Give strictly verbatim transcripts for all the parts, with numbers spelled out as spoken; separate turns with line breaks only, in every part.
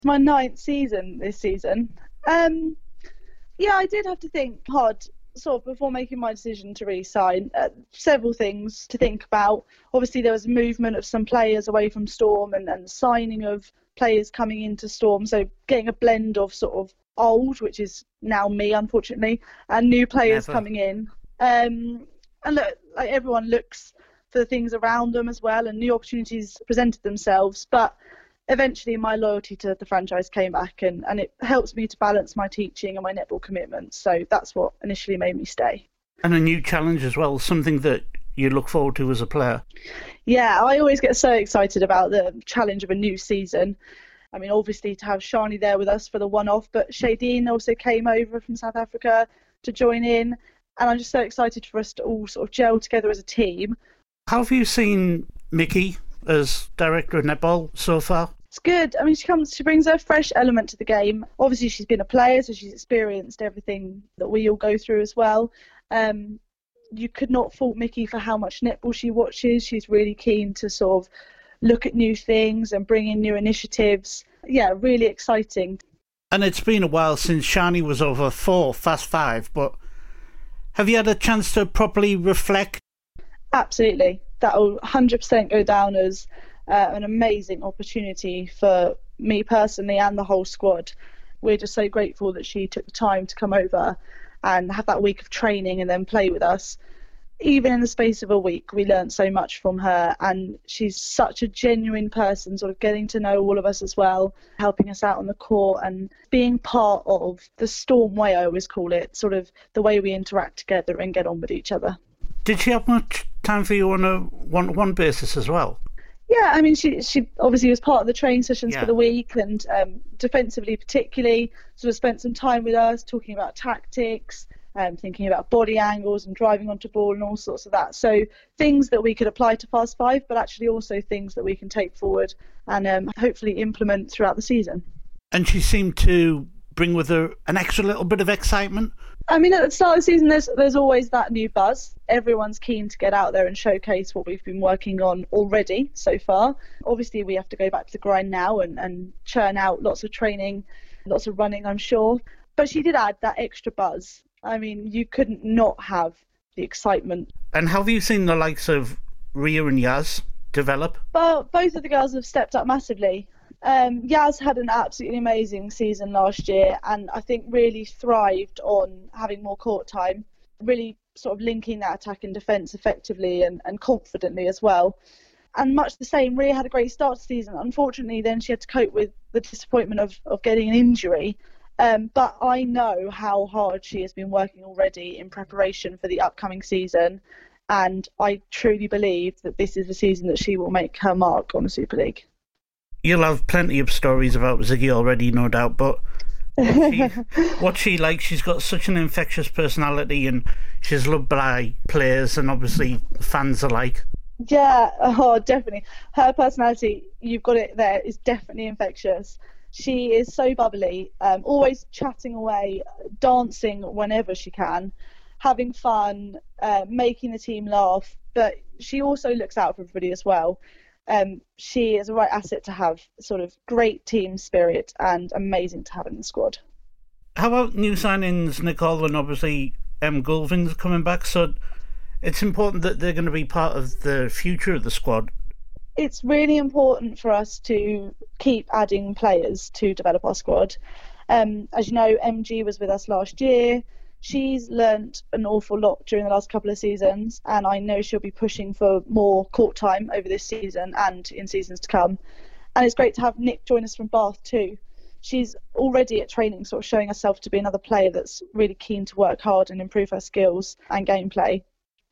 My ninth season this season. Um, yeah, I did have to think hard sort of before making my decision to re-sign. Uh, several things to think about. Obviously, there was movement of some players away from Storm and, and signing of players coming into Storm. So getting a blend of sort of old, which is now me, unfortunately, and new players
Never.
coming in. Um, and look, like everyone looks for the things around them as well, and new opportunities presented themselves. But eventually my loyalty to the franchise came back, and, and it helps me to balance my teaching and my netball commitments. So that's what initially made me stay.
And a new challenge as well, something that you look forward to as a player.
Yeah, I always get so excited about the challenge of a new season. I mean, obviously to have Shani there with us for the one-off, but Shadeen also came over from South Africa to join in. And I'm just so excited for us to all sort of gel together as a team.
How have you seen Mickey as director of netball so far?
It's good. I mean, she comes, she brings a fresh element to the game. Obviously, she's been a player, so she's experienced everything that we all go through as well. Um, you could not fault Mickey for how much netball she watches. She's really keen to sort of look at new things and bring in new initiatives. Yeah, really exciting.
And it's been a while since Shani was over four, fast five, but have you had a chance to properly reflect?
Absolutely. That will one hundred percent go down as uh, an amazing opportunity for me personally and the whole squad. We're just so grateful that she took the time to come over and have that week of training and then play with us. Even in the space of a week, we learned so much from her, and she's such a genuine person, sort of getting to know all of us as well, helping us out on the court and being part of the Storm way, I always call it, sort of the way we interact together and get on with each other.
Did she have much time for you on a one-to-one basis as well?
Yeah, I mean, she she obviously was part of the training sessions
Yeah.
for the week, and um, defensively particularly, sort of spent some time with us talking about tactics, um, thinking about body angles and driving onto ball and all sorts of that. So things that we could apply to Fast Five, but actually also things that we can take forward and um, hopefully implement throughout the season.
And she seemed to bring with her an extra little bit of excitement.
I mean, at the start of the season, there's there's always that new buzz. Everyone's keen to get out there and showcase what we've been working on already so far. Obviously, we have to go back to the grind now and, and churn out lots of training, lots of running, I'm sure. But she did add that extra buzz. I mean, you couldn't not have the excitement.
And have you seen the likes of Ria and Yaz develop?
But both of the girls have stepped up massively. Um, Yaz had an absolutely amazing season last year, and I think really thrived on having more court time, really sort of linking that attack and defence effectively and, and confidently as well. And much the same, Ria had a great start to the season. Unfortunately, then she had to cope with the disappointment of, of getting an injury. Um, but I know how hard she has been working already in preparation for the upcoming season, and I truly believe that this is the season that she will make her mark on the Super League.
You'll have plenty of stories about Ziggy already, no doubt, but what's she, what's she like? She's got such an infectious personality, and she's loved by players and obviously fans alike.
Yeah, oh, definitely. Her personality, you've got it there, is definitely infectious. She is so bubbly, um, always chatting away, dancing whenever she can, having fun, uh, making the team laugh, but she also looks out for everybody as well. Um, she is a right asset to have, sort of great team spirit and amazing to have in the squad.
How about new signings, Nicole, and obviously M. Gulvin's coming back, so it's important that they're going to be part of the future of the squad.
It's really important for us to keep adding players to develop our squad. Um, as you know, M G was with us last year. She's learnt an awful lot during the last couple of seasons, and I know she'll be pushing for more court time over this season and in seasons to come. And it's great to have Nick join us from Bath too. She's already at training, sort of showing herself to be another player that's really keen to work hard and improve her skills and gameplay.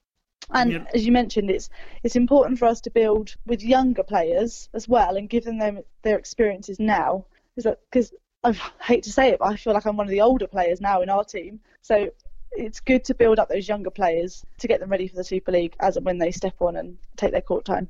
And yeah, as you mentioned, it's it's important for us to build with younger players as well and give them their, their experiences now. Because I hate to say it, but I feel like I'm one of the older players now in our team. So it's good to build up those younger players to get them ready for the Super League as and when they step on and take their court time.